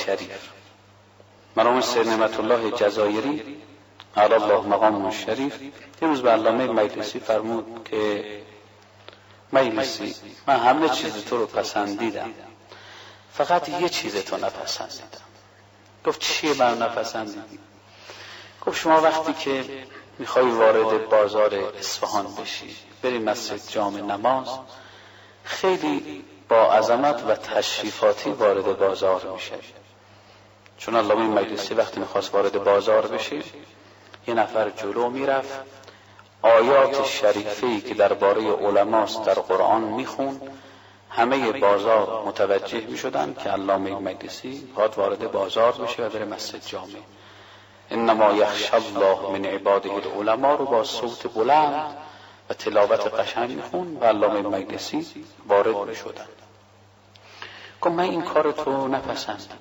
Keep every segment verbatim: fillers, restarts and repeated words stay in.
شریف. مرحوم سید نعمت الله جزایری علی الله مقامه الشریف یه روز به علامه مجلسی فرمود که مجلسی، من همه چیز تو رو پسندیدم، فقط یه چیز تو نپسندیدم. گفت چیه من نپسندیدی؟ گفت شما وقتی که میخوای وارد بازار اصفهان بشی، بری مسجد جامع نماز، خیلی با عظمت و تشریفاتی وارد بازار میشه. چون علامه مجلسی وقتی میخواست وارد بازار بشه، یه نفر جلو میرفت، آیات شریفه‌ای که درباره علماست در قرآن میخون، همه بازار متوجه میشدن که علامه مجلسی باید وارد بازار بشه و بره مسجد جامع. انما یخشی الله من عباده العلماء رو با صوت بلند و تلاوت قشنگ میخون و علامه مجلسی وارد میشدن. گفت من این کار تو نپسندیدم.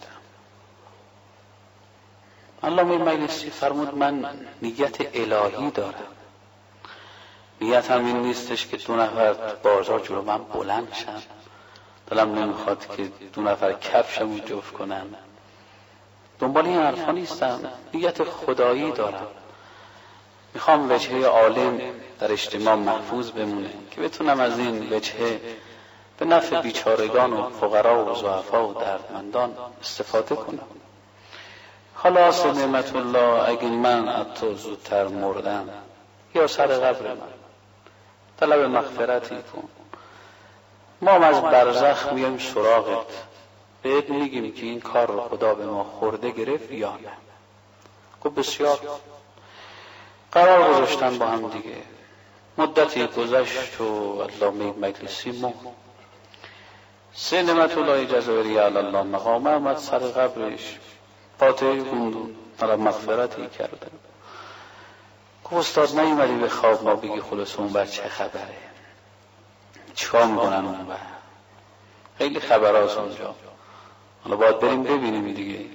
علامه مجلسی فرمود من نیت الهی دارم، نیت هم این نیستش که دو نفر بازار جلو من بلند شن، دلم نمیخواد که دو نفر کفشمو جفت کنن، دنبال این حرفا نیستم، نیت خدایی دارم. میخوام وجهه عالم در اجتماع محفوظ بمونه که بتونم از این وجهه به نفع بیچارگان و فقرا و ضعفا و دردمندان استفاده کنم. خلاص نعمت الله، اگه من از تو زودتر مردم یا سر قبر من، طلب مغفرتی کن، ما از برزخ میایم سراغت، بهت میگیم که این کار رو خدا به ما خورده گرفت یا نه. گفت بسیار. قرار گذاشتن با هم دیگه. مدتی گذشت و علامه مجلسی مرد. سید نعمت الله جزایری علی الله مقامه آمد سر قبرش، فاتحه خوند، طلب مغفرتی کردن. گفت استاد نیومدی به خواب ما بگی خلاص اون بر چه خبره، چیکار میکنن اون بر؟ خیلی خبراست اونجا، حالا باید بریم ببینیم دیگه،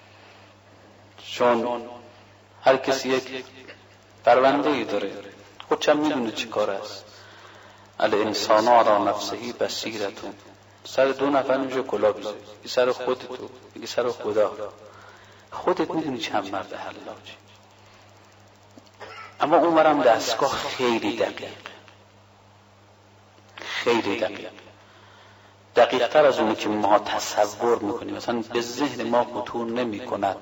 چون هر کسی یک پرونده‌ای داره، خودشم میدونه چی کار است. الانسان علی نفسه بصیرتون. سر دو نفر نمیشه کلا بذاری، یکی سر خودتو، یکی سر خدا. خودت میدونی چند مرد حلاجی. اما اونورم دستگاه خیلی دقیق، خیلی دقیق، دقیق تر از اونی که ما تصور میکنیم. مثلا به ذهن ما خطور نمیکند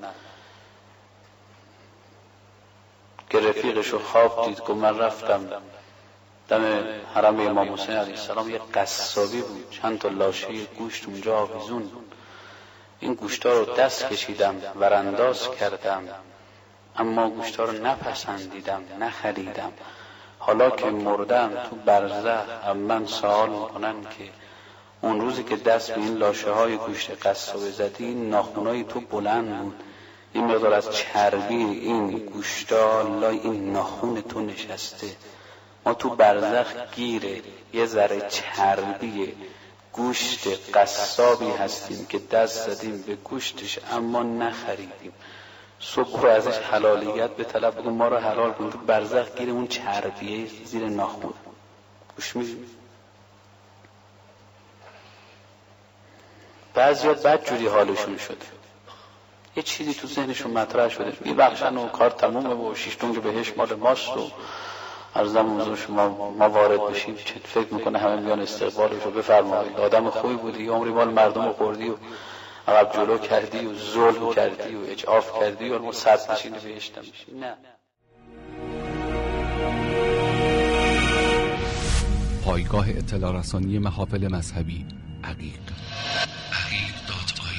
که رفیقشو خواب دید که من رفتم دم حرم امام حسین علیه السلام، یک قصابی بود، چند تا لاشه گوشت اونجا آویزون بود، این گوشتا رو دست کشیدم ورانداز کردم، اما گوشتا رو نپسندیدم، نخریدم. حالا که مردم تو برزخ من سوال میکنن که اون روزی که دست به این لاشه های گوشت قصابه زدی، ناخونای تو بلند بود، این مقدار از چربی این گوشتا لای این ناخون تو نشسته. ما تو برزخ گیره یه ذره چربی گوشت قصابی هستیم که دست زدیم به گوشتش اما نخریدیم. صبح رو ازش حلالیت به طلب بگم ما رو حلال کن، تو برزخ گیر اون چربیه زیر ناخون. گوش میدیم. بعضیا بد جوری حالشون شده، یه چیزی تو ذهنشون مطرح شده، میبخشن و کار تمومه و شیشتونگ بهش مال ماست و عرضم حضور شما ما وارد بشیم چه فکر میکنه همه میان استقبالش رو بفرمایید، آدم خوبی بودی، عمری مال مردم رو خوردی و عقب جلو کردی و ظلم کردی و اجعاف کردی و ما صد نشین بهشت میشی. نه. پایگاه اطلاع رسانی محافل مذهبی عقیق عقیق دات